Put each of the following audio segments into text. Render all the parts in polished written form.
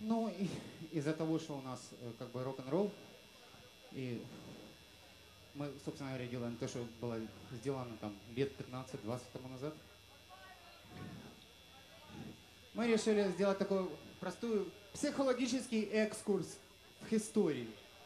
Ну, из-за того, что у нас как бы рок-н-ролл, и мы, собственно говоря, делаем то, что было сделано там лет 15-20 тому назад. Мы решили сделать такой простой психологический экскурс в историю.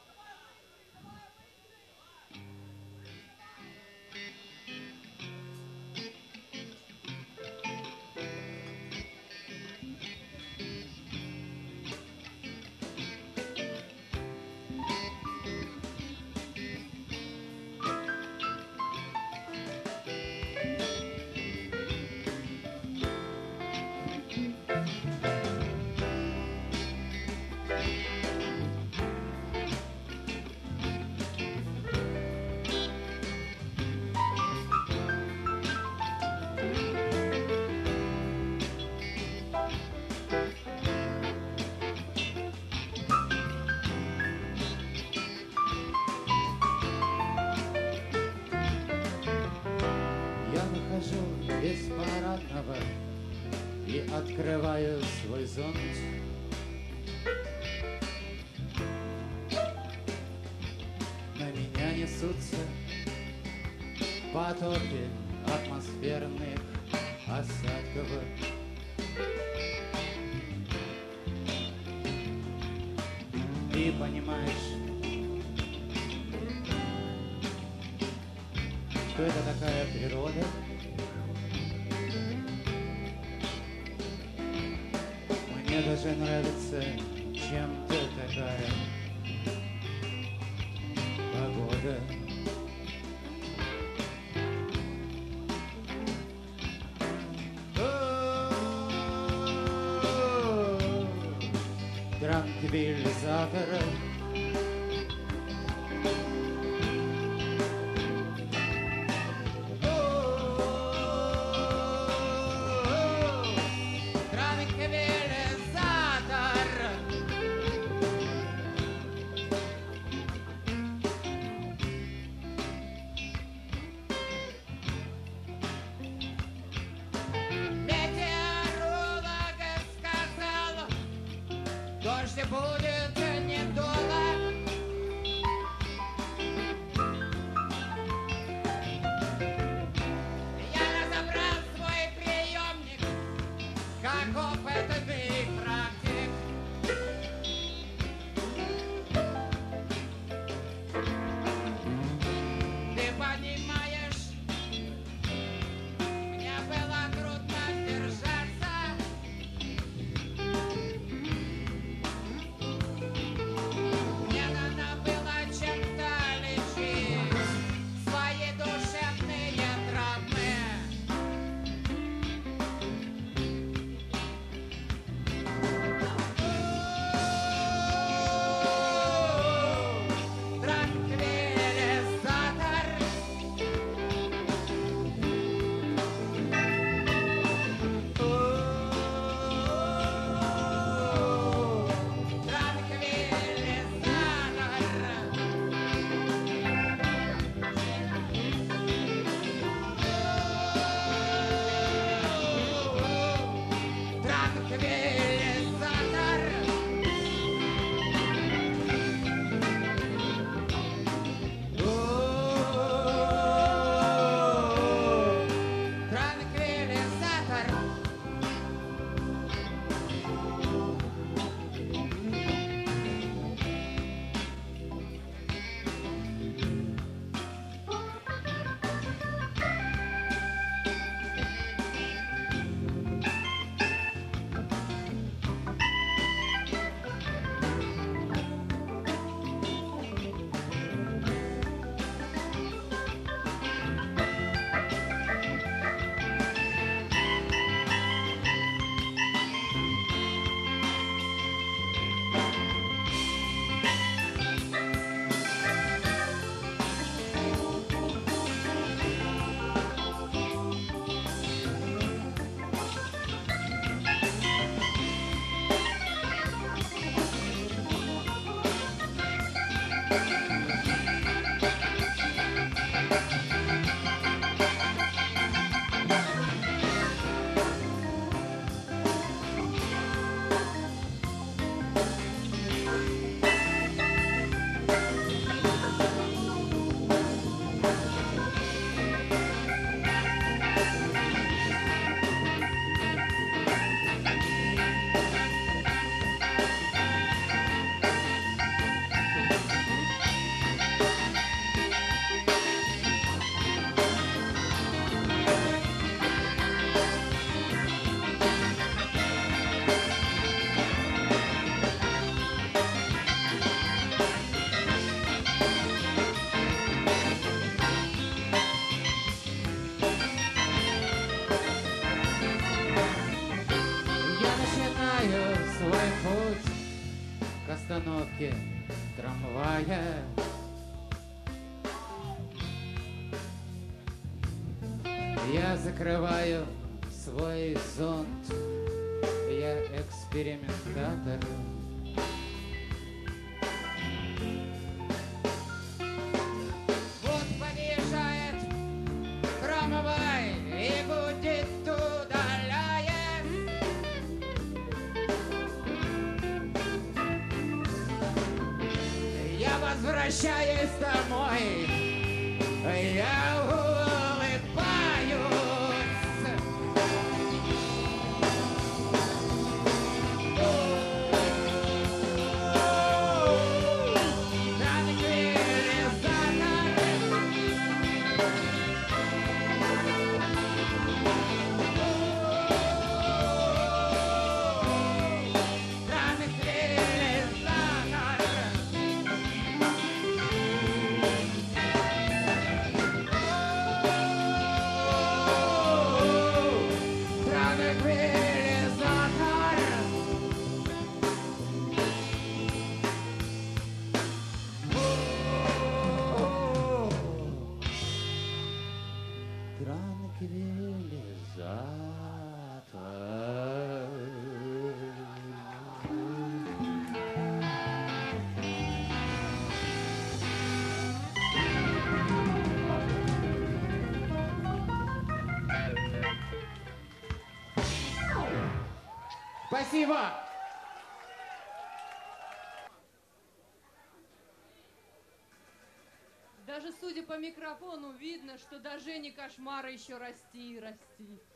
Я выхожу из парадного и открываю свой зонт. На меня несутся потоки атмосферных осадков. Ты понимаешь, что это такая природа? Мне даже нравится, чем ты такая погода. Транквилизаторы. Дождь будет недолго. Я разобрал свой приемник, как опытный практик. Ты понимаешь, мне было трудно держаться. Мне надо было чем-то лечить свои душевные травмы. к остановке трамвая. Я закрываю свой зонт, я экспериментатор. Вот подъезжает трамвай и гудит, удаляясь. Я возвращаюсь домой, я улыбаюсь. Спасибо! Даже судя по микрофону, видно, что до Жени кошмара еще расти и расти.